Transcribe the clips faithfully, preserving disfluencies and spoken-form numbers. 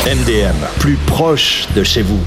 M D M, plus proche de chez vous.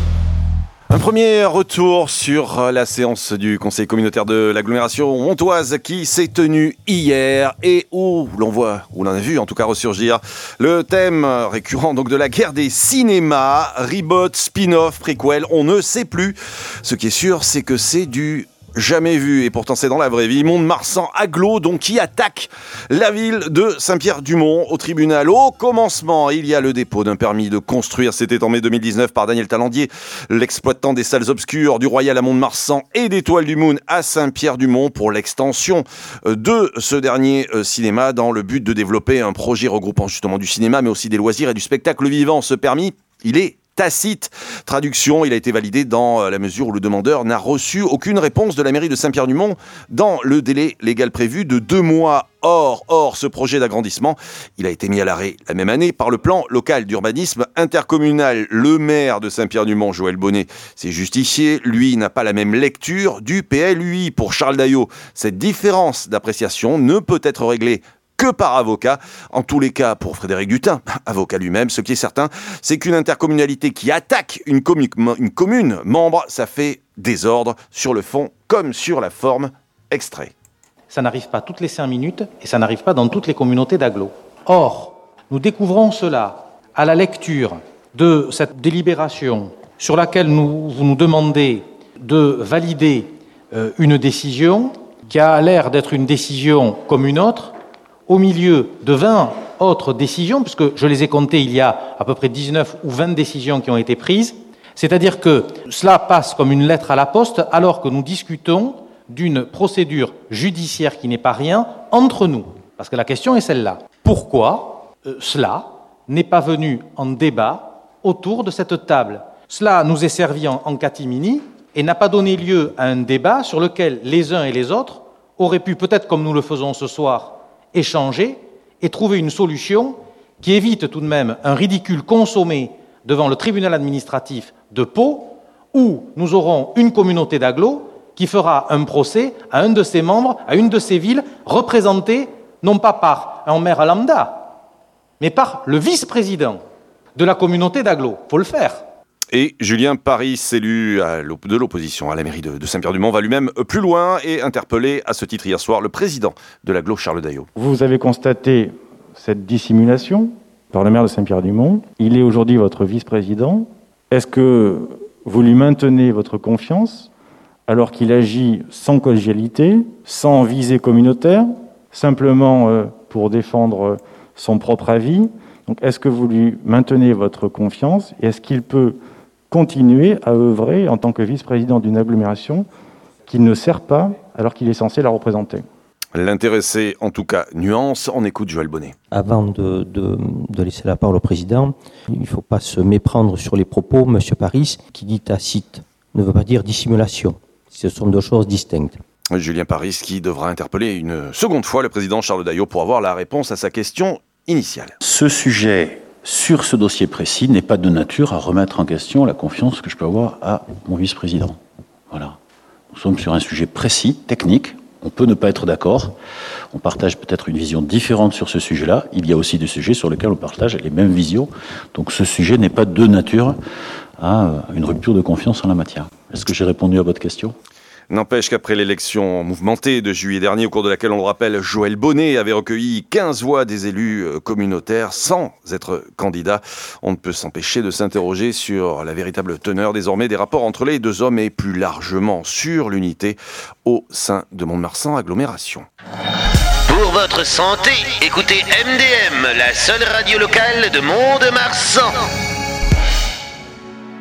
Un premier retour sur la séance du conseil communautaire de l'agglomération montoise qui s'est tenue hier et où l'on voit, où l'on a vu en tout cas ressurgir le thème récurrent donc de la guerre des cinémas, reboot, spin-off, préquel, on ne sait plus. Ce qui est sûr, c'est que c'est du jamais vu, et pourtant c'est dans la vraie vie. Mont-de-Marsan agglo, donc qui attaque la ville de Saint-Pierre-du-Mont au tribunal. Au commencement, il y a le dépôt d'un permis de construire. C'était en mai deux mille dix-neuf par Daniel Talandier, l'exploitant des salles obscures du Royal à Mont-de-Marsan et d'Étoile du Moon à Saint-Pierre-du-Mont pour l'extension de ce dernier cinéma dans le but de développer un projet regroupant justement du cinéma mais aussi des loisirs et du spectacle vivant. Ce permis, il est tacite. Traduction, il a été validé dans la mesure où le demandeur n'a reçu aucune réponse de la mairie de Saint-Pierre-du-Mont dans le délai légal prévu de deux mois. Or, or, ce projet d'agrandissement, il a été mis à l'arrêt la même année par le plan local d'urbanisme intercommunal. Le maire de Saint-Pierre-du-Mont, Joël Bonnet, s'est justifié. Lui n'a pas la même lecture du P L U I. Pour Charles Daillot, cette différence d'appréciation ne peut être réglée que par avocat. En tous les cas, pour Frédéric Dutin, avocat lui-même, ce qui est certain, c'est qu'une intercommunalité qui attaque une, commu- une commune membre, ça fait désordre sur le fond comme sur la forme. Extrait. Ça n'arrive pas toutes les cinq minutes et ça n'arrive pas dans toutes les communautés d'agglo. Or, nous découvrons cela à la lecture de cette délibération sur laquelle nous, vous nous demandez de valider euh, une décision qui a l'air d'être une décision comme une autre, au milieu de vingt autres décisions, puisque je les ai comptées, il y a à peu près dix-neuf ou vingt décisions qui ont été prises, c'est-à-dire que cela passe comme une lettre à la poste alors que nous discutons d'une procédure judiciaire qui n'est pas rien entre nous. Parce que la question est celle-là. Pourquoi euh, cela n'est pas venu en débat autour de cette table ? Cela nous est servi en, en catimini et n'a pas donné lieu à un débat sur lequel les uns et les autres auraient pu, peut-être comme nous le faisons ce soir, échanger et trouver une solution qui évite tout de même un ridicule consommé devant le tribunal administratif de Pau, où nous aurons une communauté d'agglo qui fera un procès à un de ses membres, à une de ses villes, représentée non pas par un maire lambda, mais par le vice-président de la communauté d'agglo. Il faut le faire. Et Julien Paris, élu de l'opposition à la mairie de Saint-Pierre-du-Mont, va lui-même plus loin et interpeller à ce titre hier soir le président de l'agglo, Charles Daillot. Vous avez constaté cette dissimulation par le maire de Saint-Pierre-du-Mont. Il est aujourd'hui votre vice-président. Est-ce que vous lui maintenez votre confiance alors qu'il agit sans collégialité, sans visée communautaire, simplement pour défendre son propre avis ? Donc, est-ce que vous lui maintenez votre confiance et est-ce qu'il peut continuer à œuvrer en tant que vice-président d'une agglomération qui ne sert pas alors qu'il est censé la représenter ? L'intéressé, en tout cas, nuance, on écoute Joël Bonnet. Avant de, de, de laisser la parole au président, il ne faut pas se méprendre sur les propos. Monsieur Paris, qui dit tacite, ne veut pas dire dissimulation. Ce sont deux choses distinctes. Julien Paris qui devra interpeller une seconde fois le président Charles Daillot pour avoir la réponse à sa question initiale. Ce sujet, sur ce dossier précis, n'est pas de nature à remettre en question la confiance que je peux avoir à mon vice-président. Voilà. Nous sommes sur un sujet précis, technique. On peut ne pas être d'accord. On partage peut-être une vision différente sur ce sujet-là. Il y a aussi des sujets sur lesquels on partage les mêmes visions. Donc ce sujet n'est pas de nature à une rupture de confiance en la matière. Est-ce que j'ai répondu à votre question ? N'empêche qu'après l'élection mouvementée de juillet dernier, au cours de laquelle, on le rappelle, Joël Bonnet avait recueilli quinze voix des élus communautaires sans être candidat, on ne peut s'empêcher de s'interroger sur la véritable teneur désormais des rapports entre les deux hommes et plus largement sur l'unité au sein de Mont-de-Marsan agglomération. Pour votre santé, écoutez M D M, la seule radio locale de Mont-de-Marsan.